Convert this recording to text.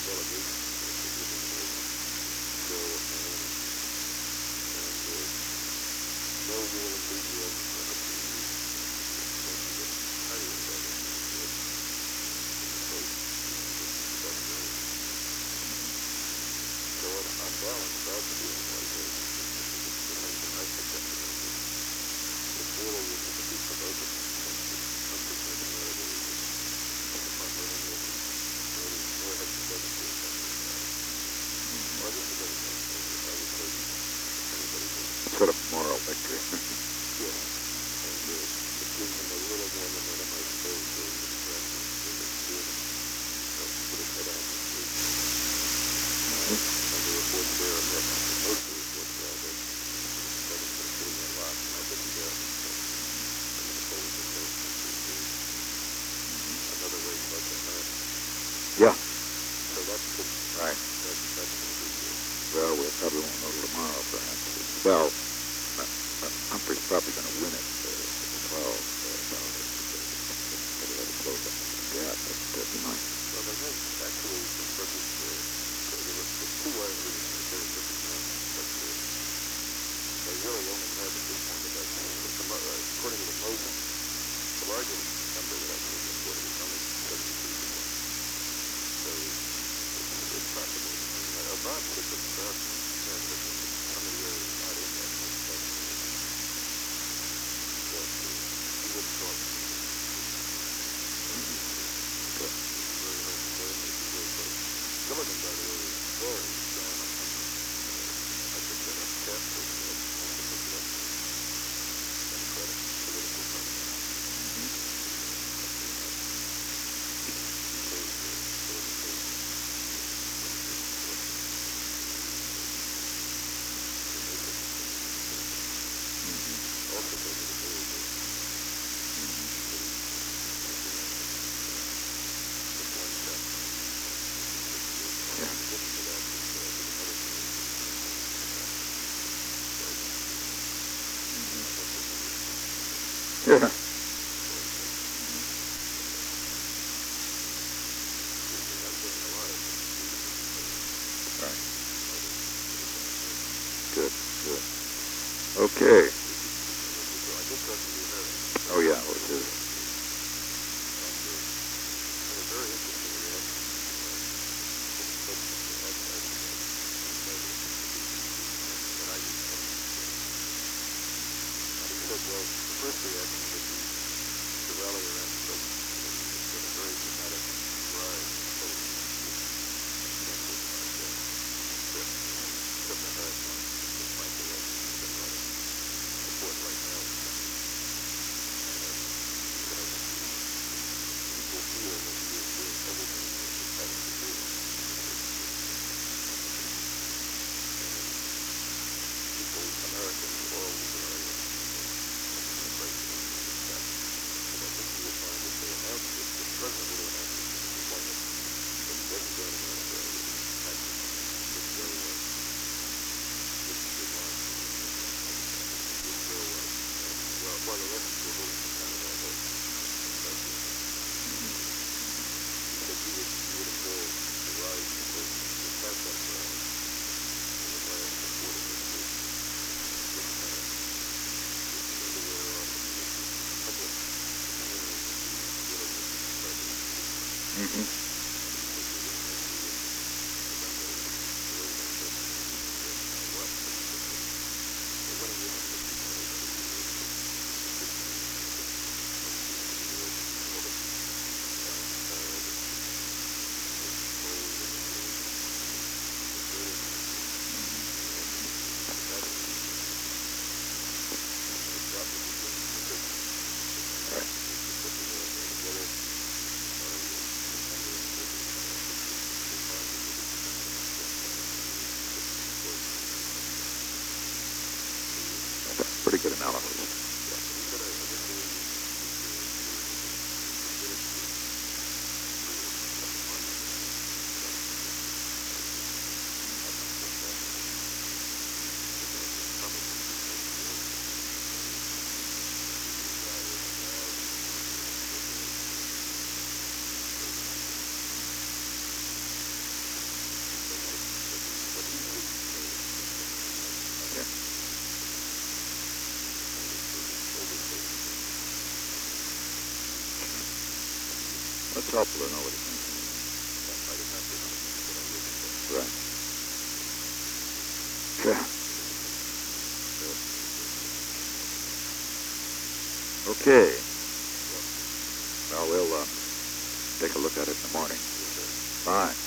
Sort of moral victory. Yeah. Right. Well, we probably won't know tomorrow, perhaps. Well, Humphrey's probably going to win it at 12. Better let it close up. Yeah, but he might. Well, there was actually some purpose there was two ways we consider different numbers, but they really only have at this point about, according to the motion, the largest number that actually was reported is only 73%. So it's possible. I mean, about 6%, but some of the areas not in that much stuff. But he wouldn't talk. Very hard to say. Gilligan, by the way, is very strong on numbers. I picked that up. Cat picked it up. Also picked it up. Democratic political company. Yeah. Right. Good. Okay. Oh, yeah, well, it is. First reaction would be to rally around the president. It's been a very dramatic rise in votes. From the high point, despite the election, has been running support right now. People feel that he is doing everything he's having to do. People, Americans, all over pretty good analysis. it's helpful to know what he's thinking. That might have not been on me, but I will do that. Right. Yeah. Good. Okay. Well, we'll take a look at it in the morning. Yes, sir. Fine.